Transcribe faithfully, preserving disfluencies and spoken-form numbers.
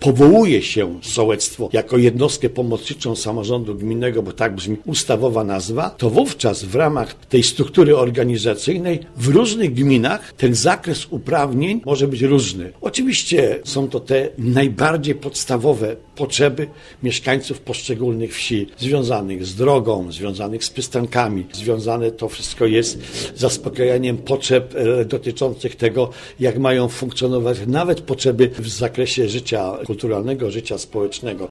powołuje się sołectwo jako jednostkę pomocniczą samorządu gminnego, bo tak brzmi ustawowa nazwa, to wówczas w ramach tej struktury organizacyjnej w różnych gminach ten zakres uprawnień może być różny. Oczywiście są to te najbardziej podstawowe potrzeby mieszkańców poszczególnych wsi, związanych z drogą, związanych z przystankami. Związane to wszystko jest z zaspokajaniem potrzeb e, dotyczących tego, jak mają funkcjonować nawet potrzeby w zakresie życia kulturalnego, życia społecznego.